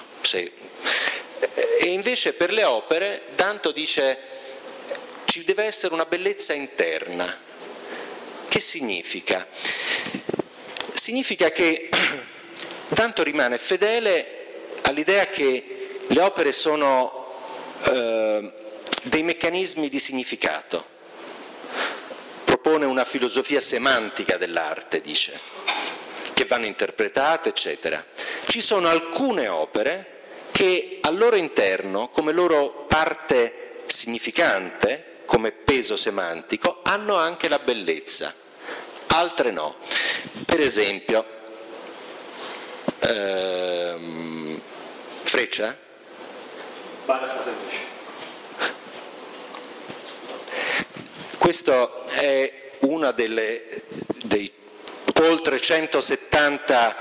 E invece per le opere Danto dice ci deve essere una bellezza interna. Che significa? Significa che Danto rimane fedele all'idea che le opere sono dei meccanismi di significato, propone una filosofia semantica dell'arte, dice, che vanno interpretate, eccetera. Ci sono alcune opere che al loro interno, come loro parte significante, come peso semantico, hanno anche la bellezza, altre no. Per esempio, Freccia? Questo è una dei oltre 170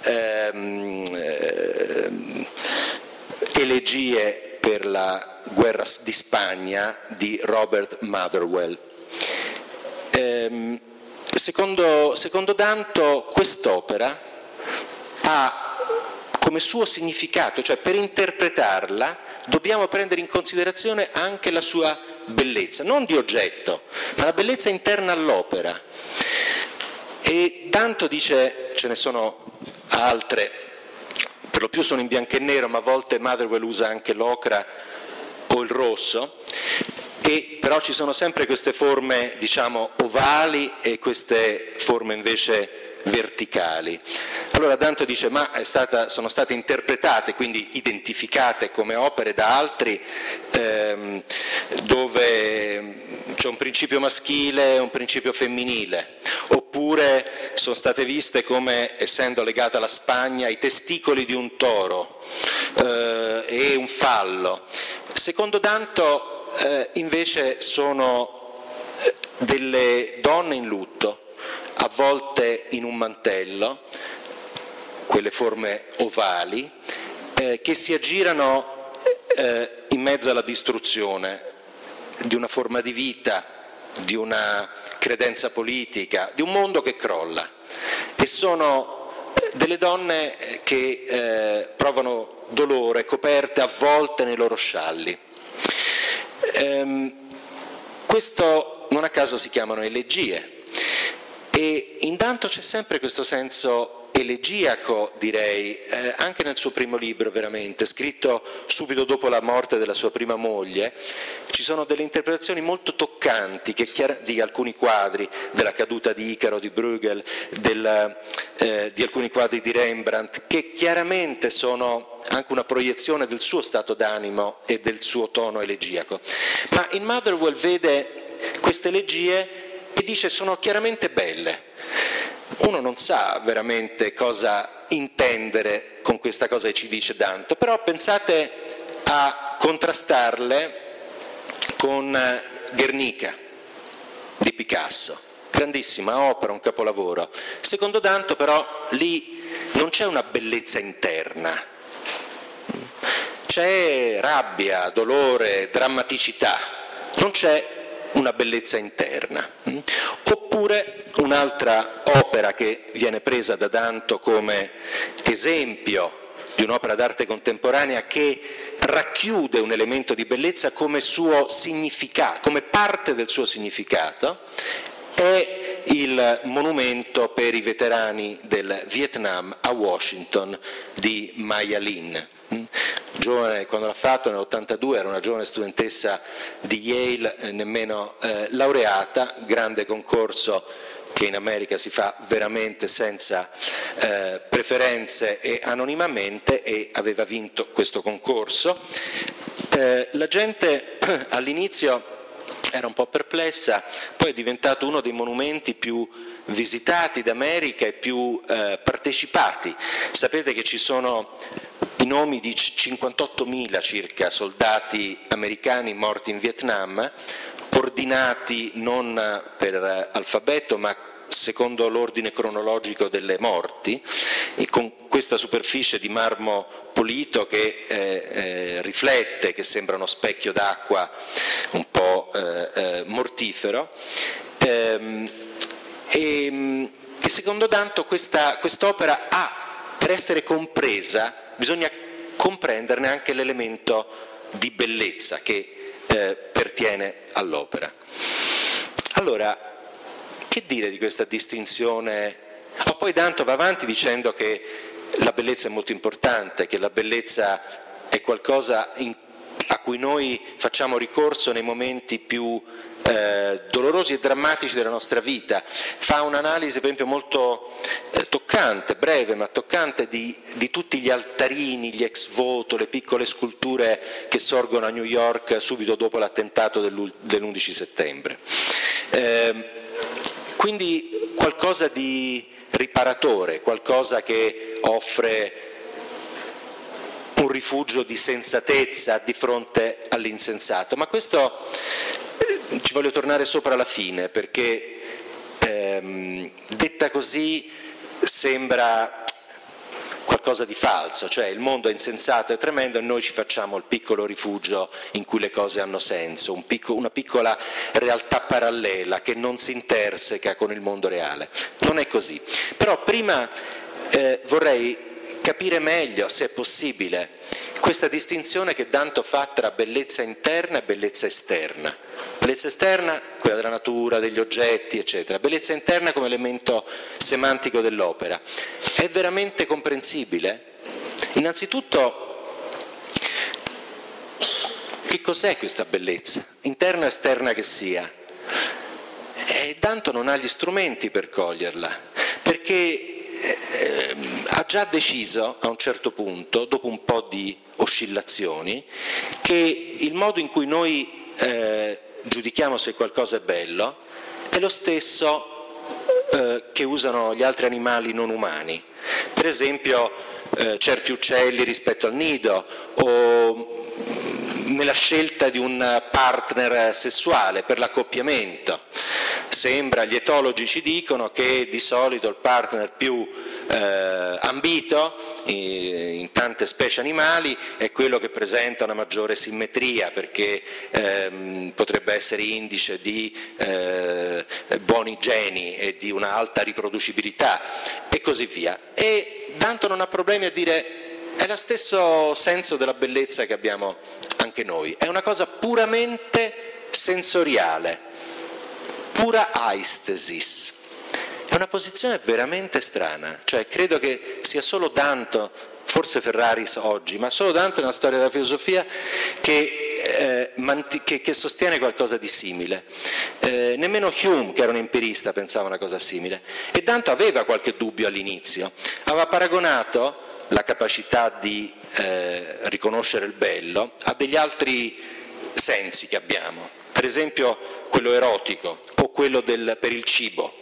elegie per la guerra di Spagna di Robert Motherwell. Secondo Danto quest'opera ha come suo significato, cioè per interpretarla dobbiamo prendere in considerazione anche la sua bellezza, non di oggetto, ma la bellezza interna all'opera. E Danto dice, ce ne sono altre, per lo più sono in bianco e nero, ma a volte Motherwell usa anche l'ocra o il rosso, e però ci sono sempre queste forme, diciamo, ovali e queste forme invece verticali. Allora Danto dice, ma sono state interpretate, quindi identificate come opere da altri, dove c'è un principio maschile e un principio femminile, oppure sono state viste come, essendo legate alla Spagna, i testicoli di un toro e un fallo. Secondo Danto invece sono delle donne in lutto, avvolte in un mantello, quelle forme ovali, che si aggirano in mezzo alla distruzione di una forma di vita, di una credenza politica, di un mondo che crolla. E sono delle donne che provano dolore, coperte, avvolte nei loro scialli. Questo non a caso si chiamano elegie. E in Danto c'è sempre questo senso elegiaco, direi, anche nel suo primo libro, veramente, scritto subito dopo la morte della sua prima moglie. Ci sono delle interpretazioni molto toccanti di alcuni quadri, della caduta di Icaro di Bruegel, di alcuni quadri di Rembrandt, che chiaramente sono anche una proiezione del suo stato d'animo e del suo tono elegiaco. Ma in Motherwell vede queste elegie e dice sono chiaramente belle. Uno non sa veramente cosa intendere con questa cosa che ci dice Danto, però pensate a contrastarle con Guernica di Picasso, grandissima opera, un capolavoro. Secondo Danto però lì non c'è una bellezza interna, c'è rabbia, dolore, drammaticità, non c'è una bellezza interna. Oppure un'altra opera che viene presa da Danto come esempio di un'opera d'arte contemporanea che racchiude un elemento di bellezza come suo significato, come parte del suo significato, è il monumento per i veterani del Vietnam a Washington di Maya Lin. Giovane, quando l'ha fatto nell'82 era una giovane studentessa di Yale, nemmeno laureata, grande concorso che in America si fa veramente senza preferenze e anonimamente, e aveva vinto questo concorso. La gente all'inizio era un po' perplessa, poi è diventato uno dei monumenti più visitati d'America e più partecipati. Sapete che ci sono i nomi di 58.000 circa soldati americani morti in Vietnam, ordinati non per alfabeto ma secondo l'ordine cronologico delle morti, e con questa superficie di marmo pulito che riflette, che sembra uno specchio d'acqua un po' mortifero, e secondo Danto quest'opera per essere compresa bisogna comprenderne anche l'elemento di bellezza che pertiene all'opera. Allora, che dire di questa distinzione? Poi Danto va avanti dicendo che la bellezza è molto importante, che la bellezza è qualcosa a cui noi facciamo ricorso nei momenti più dolorosi e drammatici della nostra vita. Fa un'analisi per esempio molto toccante, breve ma toccante, di tutti gli altarini, gli ex voto, le piccole sculture che sorgono a New York subito dopo l'attentato dell'11 settembre. Quindi qualcosa di riparatore, qualcosa che offre un rifugio di sensatezza di fronte all'insensato. Ma questo ci voglio tornare sopra alla fine, perché detta così sembra qualcosa di falso, cioè il mondo è insensato, è tremendo e noi ci facciamo il piccolo rifugio in cui le cose hanno senso, una piccola realtà parallela che non si interseca con il mondo reale. Non è così. Però prima vorrei capire meglio, se è possibile, questa distinzione che Danto fa tra bellezza interna e bellezza esterna. Bellezza esterna, quella della natura, degli oggetti, eccetera. Bellezza interna come elemento semantico dell'opera. È veramente comprensibile? Innanzitutto, che cos'è questa bellezza? Interna o esterna che sia? E Danto non ha gli strumenti per coglierla, perché ha già deciso a un certo punto, dopo un po' di oscillazioni, che il modo in cui noi giudichiamo se qualcosa è bello è lo stesso che usano gli altri animali non umani. Per esempio certi uccelli rispetto al nido, o nella scelta di un partner sessuale per l'accoppiamento. Gli etologi ci dicono che di solito il partner più ambito in tante specie animali è quello che presenta una maggiore simmetria, perché potrebbe essere indice di buoni geni e di una alta riproducibilità e così via. E Danto non ha problemi a dire è lo stesso senso della bellezza che abbiamo anche noi, è una cosa puramente sensoriale, pura aistesis. È una posizione veramente strana, cioè credo che sia solo Danto, forse Ferraris oggi, ma solo Danto nella storia della filosofia che sostiene qualcosa di simile. Nemmeno Hume, che era un empirista, pensava una cosa simile. E Danto aveva qualche dubbio all'inizio, aveva paragonato la capacità di riconoscere il bello a degli altri sensi che abbiamo, per esempio quello erotico o quello per il cibo.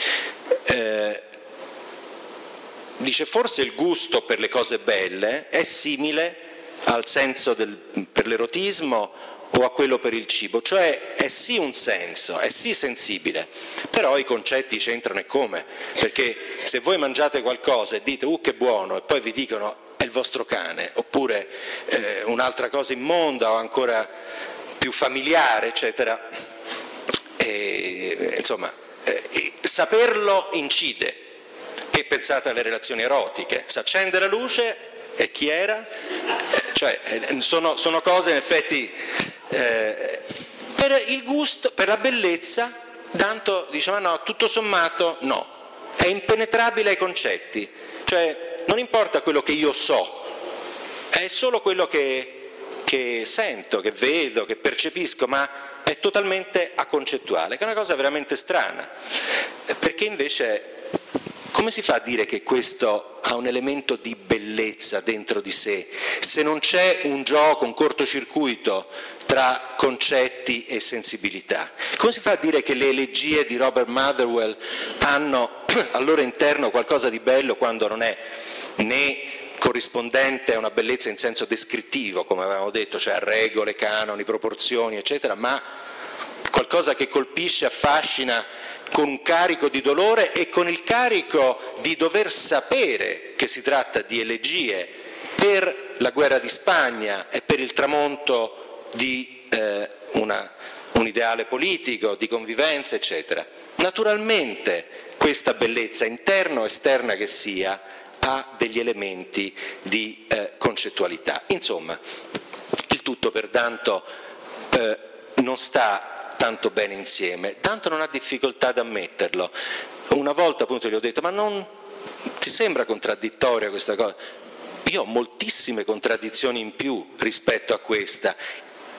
Dice forse il gusto per le cose belle è simile al senso per l'erotismo o a quello per il cibo, cioè è sì un senso, è sì sensibile, però i concetti c'entrano e come, perché se voi mangiate qualcosa e dite che buono e poi vi dicono è il vostro cane, oppure un'altra cosa immonda o ancora più familiare, eccetera, saperlo incide. E pensate alle relazioni erotiche, si accende la luce e chi era? Sono cose in effetti per il gusto, per la bellezza. Danto dice ma no, tutto sommato no, è impenetrabile ai concetti, cioè non importa quello che io so, è solo quello che sento, che vedo, che percepisco, ma è totalmente aconcettuale, che è una cosa veramente strana, perché invece come si fa a dire che questo ha un elemento di bellezza dentro di sé, se non c'è un gioco, un cortocircuito tra concetti e sensibilità? Come si fa a dire che le elegie di Robert Motherwell hanno al loro interno qualcosa di bello quando non è né corrispondente a una bellezza in senso descrittivo, come avevamo detto, cioè a regole, canoni, proporzioni, eccetera, ma qualcosa che colpisce, affascina con un carico di dolore e con il carico di dover sapere che si tratta di elegie per la guerra di Spagna e per il tramonto di un ideale politico, di convivenza, eccetera. Naturalmente questa bellezza, interna o esterna che sia, ha degli elementi di concettualità. Insomma, il tutto per Danto non sta tanto bene insieme. Danto non ha difficoltà ad ammetterlo. Una volta appunto gli ho detto ma non ti sembra contraddittoria questa cosa? Io ho moltissime contraddizioni in più rispetto a questa, è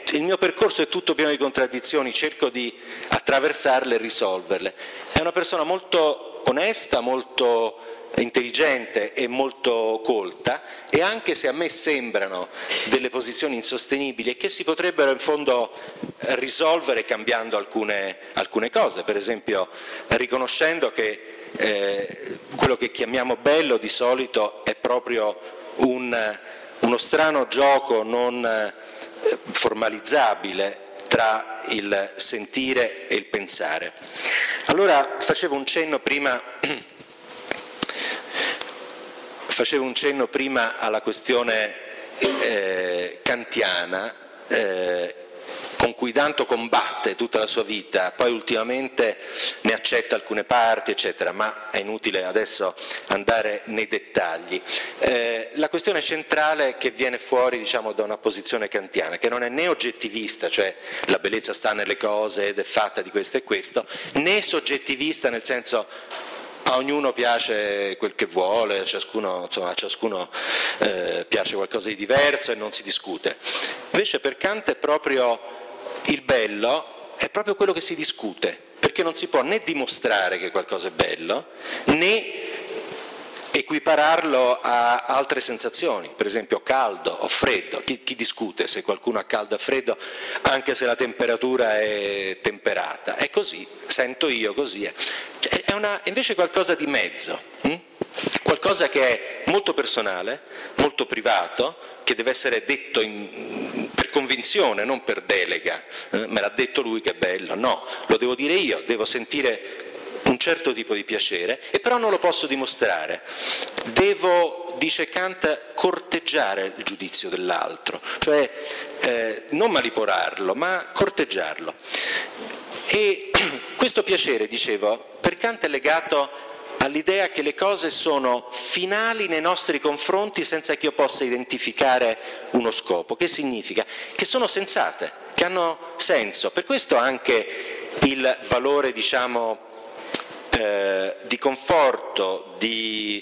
il mio percorso è tutto pieno di contraddizioni, cerco di attraversarle e risolverle. È una persona molto onesta, molto intelligente e molto colta, e anche se a me sembrano delle posizioni insostenibili e che si potrebbero in fondo risolvere cambiando alcune cose, per esempio riconoscendo che quello che chiamiamo bello di solito è proprio uno strano gioco non formalizzabile tra il sentire e il pensare. Allora facevo un cenno prima alla questione kantiana, con cui tanto combatte tutta la sua vita, poi ultimamente ne accetta alcune parti, eccetera, ma è inutile adesso andare nei dettagli. La questione centrale che viene fuori, diciamo, da una posizione kantiana, che non è né oggettivista, cioè la bellezza sta nelle cose ed è fatta di questo e questo, né soggettivista nel senso a ognuno piace quel che vuole, a ciascuno piace qualcosa di diverso e non si discute. Invece per Kant è proprio il bello, è proprio quello che si discute, perché non si può né dimostrare che qualcosa è bello, né equipararlo a altre sensazioni, per esempio caldo o freddo. Chi discute se qualcuno ha caldo o freddo, anche se la temperatura è temperata? È così, sento io così. È invece qualcosa di mezzo, qualcosa che è molto personale, molto privato, che deve essere detto per convinzione, non per delega. Me l'ha detto lui che è bello, no, lo devo dire io, devo sentire un certo tipo di piacere, e però non lo posso dimostrare. Devo, dice Kant, corteggiare il giudizio dell'altro, cioè non manipolarlo, ma corteggiarlo. E questo piacere, dicevo, per Kant è legato all'idea che le cose sono finali nei nostri confronti senza che io possa identificare uno scopo. Che significa? Che sono sensate, che hanno senso. Per questo anche il valore, diciamo, di conforto, di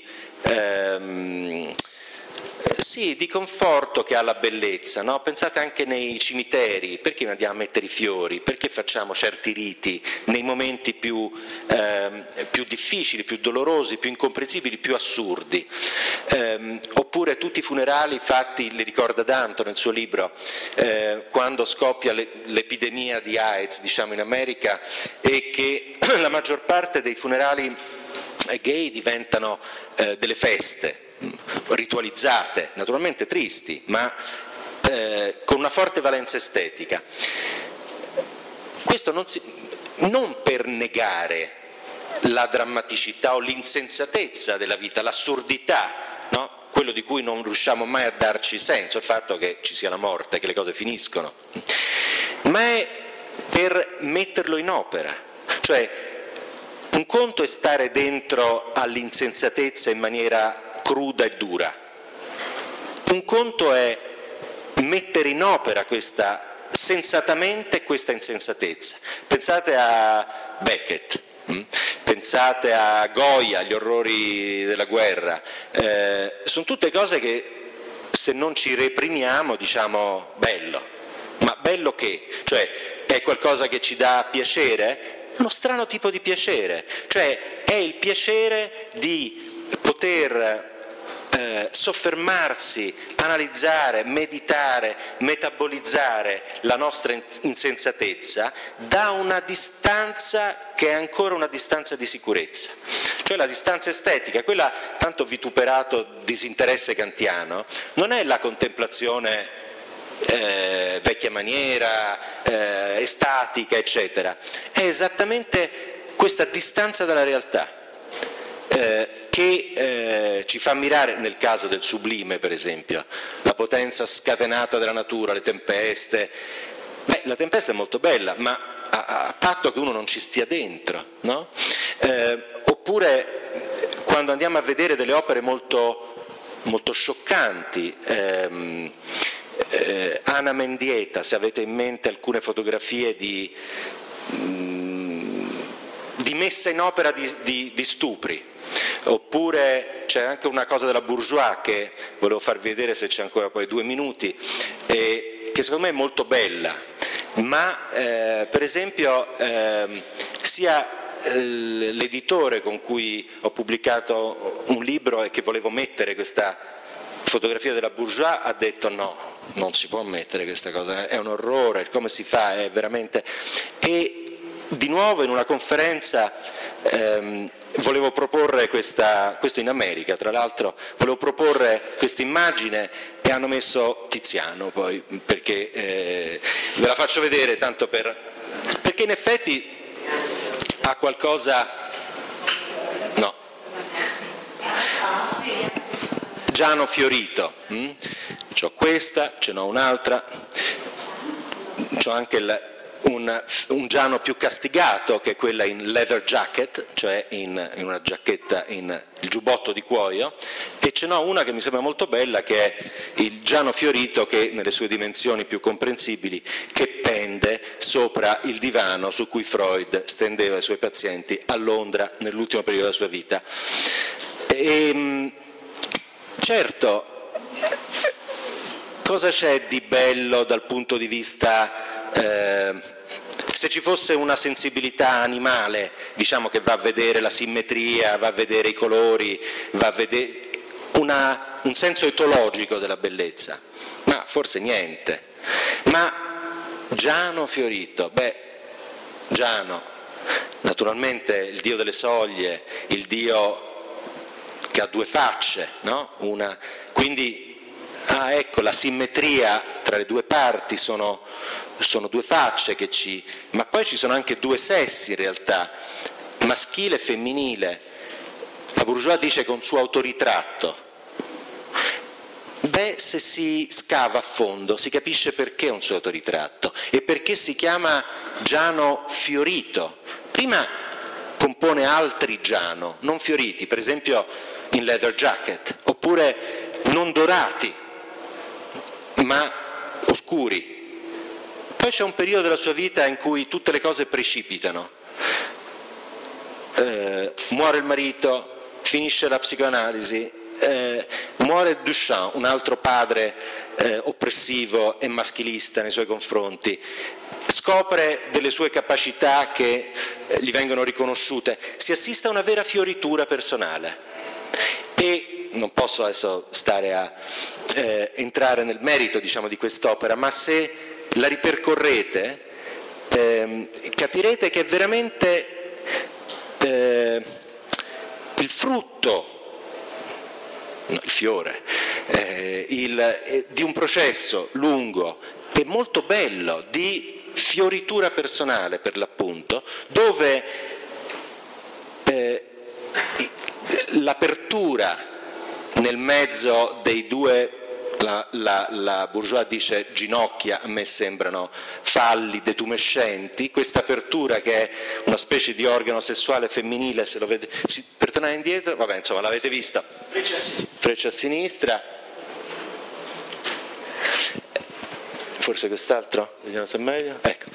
conforto che ha la bellezza, no? Pensate anche nei cimiteri, perché andiamo a mettere i fiori, perché facciamo certi riti nei momenti più difficili, più dolorosi, più incomprensibili, più assurdi. Oppure tutti i funerali fatti, li ricorda Danto nel suo libro, quando scoppia l'epidemia di AIDS, diciamo, in America, e che la maggior parte dei funerali gay diventano delle feste ritualizzate, naturalmente tristi, ma con una forte valenza estetica. Questo non per negare la drammaticità o l'insensatezza della vita, l'assurdità, no? Quello di cui non riusciamo mai a darci senso, il fatto che ci sia la morte, che le cose finiscono, ma è per metterlo in opera. Cioè, un conto è stare dentro all'insensatezza in maniera cruda e dura, un conto è mettere in opera sensatamente questa insensatezza. Pensate a Beckett, pensate a Goya, gli orrori della guerra, sono tutte cose che se non ci reprimiamo diciamo bello, ma bello che? Cioè è qualcosa che ci dà piacere? Uno strano tipo di piacere, cioè è il piacere di poter soffermarsi, analizzare, meditare, metabolizzare la nostra insensatezza da una distanza che è ancora una distanza di sicurezza, cioè la distanza estetica, quella tanto vituperato disinteresse kantiano, non è la contemplazione vecchia maniera, estatica, eccetera, è esattamente questa distanza dalla realtà che ci fa ammirare, nel caso del sublime per esempio, la potenza scatenata della natura, le tempeste. La tempesta è molto bella, ma a patto che uno non ci stia dentro, no? Oppure quando andiamo a vedere delle opere molto, molto scioccanti, Ana Mendieta, se avete in mente alcune fotografie di messa in opera di stupri. Oppure c'è anche una cosa della Bourgeois che volevo farvi vedere se c'è ancora poi 2 minuti, che che secondo me è molto bella, ma per esempio sia l'editore con cui ho pubblicato un libro e che volevo mettere questa fotografia della Bourgeois ha detto no, non si può mettere questa cosa, è un orrore, come si fa, è veramente... E di nuovo in una conferenza volevo proporre questo in America, tra l'altro volevo proporre questa immagine e hanno messo Tiziano poi, perché ve la faccio vedere tanto perché in effetti ha qualcosa, no, Giano Fiorito, c'ho questa, ce n'ho un'altra, c'ho anche un Giano più castigato, che è quella in leather jacket, cioè in una giacchetta in il giubbotto di cuoio, e ce n'ho una che mi sembra molto bella, che è il Giano Fiorito, che nelle sue dimensioni più comprensibili, che pende sopra il divano su cui Freud stendeva i suoi pazienti a Londra nell'ultimo periodo della sua vita. Certo, cosa c'è di bello dal punto di vista... se ci fosse una sensibilità animale, diciamo, che va a vedere la simmetria, va a vedere i colori, va a vedere un senso etologico della bellezza, ma forse niente. Ma Giano Fiorito, Giano, naturalmente il dio delle soglie, il dio che ha due facce, no? Quindi ecco, la simmetria tra le due parti sono due facce ma poi ci sono anche due sessi in realtà, maschile e femminile. La Bourgeois dice che è un suo autoritratto. Se si scava a fondo si capisce perché è un suo autoritratto e perché si chiama Giano Fiorito. Prima compone altri Giano, non fioriti, per esempio in leather jacket, oppure non dorati, ma oscuri. Poi c'è un periodo della sua vita in cui tutte le cose precipitano. Muore il marito, finisce la psicoanalisi, muore Duchamp, un altro padre oppressivo e maschilista nei suoi confronti, scopre delle sue capacità che gli vengono riconosciute, si assiste a una vera fioritura personale. E non posso adesso stare a entrare nel merito, diciamo, di quest'opera, ma se la ripercorrete capirete che è veramente il frutto, no, il fiore di un processo lungo e molto bello di fioritura personale, per l'appunto, dove l'apertura nel mezzo dei due, la Bourgeois dice ginocchia, a me sembrano falli detumescenti, questa apertura che è una specie di organo sessuale femminile, se lo vedete, per tornare indietro, vabbè, insomma, l'avete vista, freccia a sinistra, forse quest'altro, vediamo se è meglio, ecco.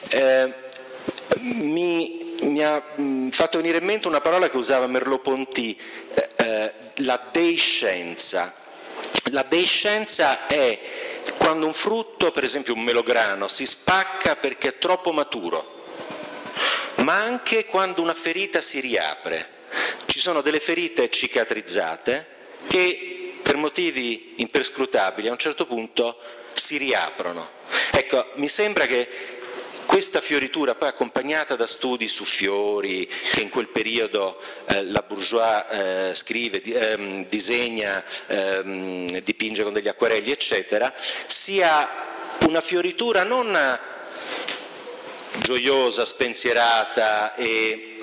Mi ha fatto venire in mente una parola che usava Merleau-Ponty, la deiscenza. La deiscenza è quando un frutto, per esempio un melograno, si spacca perché è troppo maturo, ma anche quando una ferita si riapre. Ci sono delle ferite cicatrizzate che per motivi imperscrutabili a un certo punto si riaprono. Ecco, mi sembra che questa fioritura, poi accompagnata da studi su fiori, che in quel periodo la Bourgeois scrive, disegna, dipinge con degli acquarelli, eccetera, sia una fioritura non gioiosa, spensierata e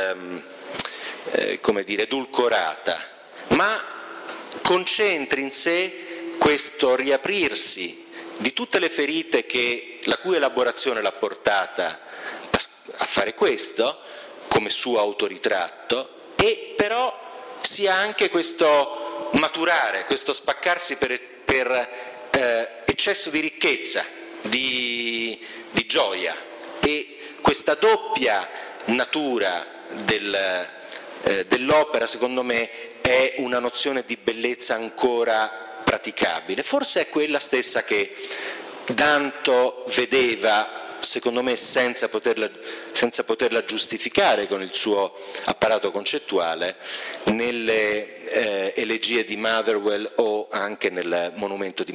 come dire, edulcorata, ma concentri in sé questo riaprirsi di tutte le ferite la cui elaborazione l'ha portata a fare questo come suo autoritratto, e però sia anche questo maturare, questo spaccarsi per eccesso di ricchezza, di gioia, e questa doppia natura dell'opera, secondo me, è una nozione di bellezza ancora praticabile, forse è quella stessa che Danto vedeva, secondo me senza poterla giustificare con il suo apparato concettuale, nelle elegie di Motherwell o anche nel monumento di